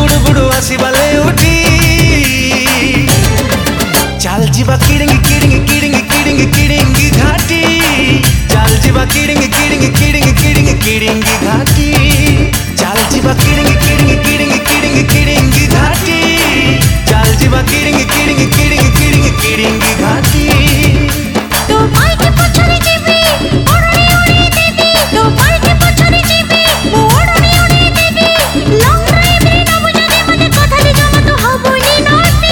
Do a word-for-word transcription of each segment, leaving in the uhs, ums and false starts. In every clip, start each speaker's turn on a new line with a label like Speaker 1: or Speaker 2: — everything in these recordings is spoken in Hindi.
Speaker 1: बुडु बुडु आसीबाले उठी चाल जीवा किडिंग किडिंग किडिंग किडिंग किडिंग घाटी चाल जीवा किडिंग किडिंग किडिंग किडिंग किडिंग घाटी चाल जीवा किडिंग किडिंग किडिंग किडिंग किडिंग घाटी चाल जीवा किडिंग किडिंग किडिंग किडिंग किडिंग घाटी
Speaker 2: तो भाई के पछरे जीवी ओड़नी ओड़ी देवी तो भाई के पछरे जीवी ओड़नी ओड़ी देवी लॉन्ग ड्राइव रे ना बुझे मने कथा ले जमा तो हबोनी नोटी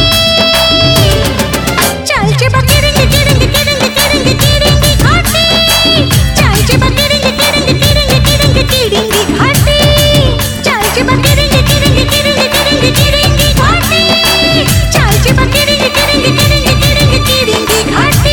Speaker 2: चल जे बकिरिंग किरिंग किरिंग किरिंग किरिंग घाटी चल जे बकिरिंग किरिंग किरिंग किरिंग किरिंग घाटी चल जे बकिरिंग किरिंग किरिंग किरिंग किरिंग घाटी चल जे बकिरिंग किरिंग किरिंग किरिंग किरिंग घाटी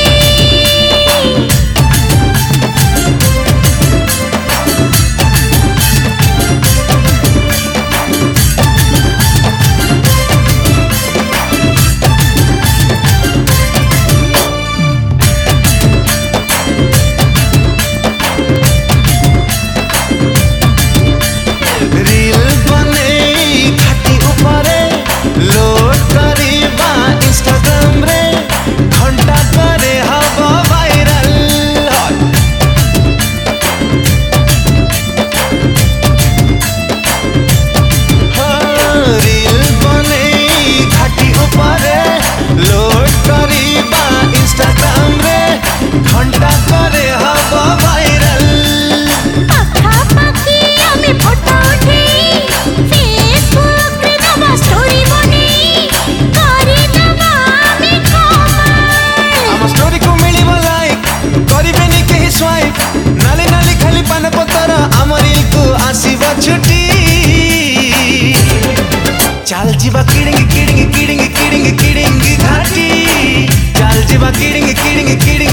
Speaker 1: रील बने घाटी ऊपरे लोड करिबा इंस्टाग्राम रे घंटा करे हवा वायरल रील बने घाटी ऊपरे लोड करिबा इंस्टाग्राम रे घंटा करे हवा वायरल
Speaker 2: पाखा पाखी आमे फोटो उठे फेसबुक रे नवा स्टोरी बने करी नवा आमे कमाल
Speaker 1: आम स्टोरी को मिलिबो लाइक करिबेनी केही स्वाइप नाली नाली खाली पान पतर आम रील को आसीबा छुट्टी चाल जीवा किडिंग किडिंग किडिंग किडिंग किडिंग घाटी चाल जीवा किडिंग किडिंग किडिंग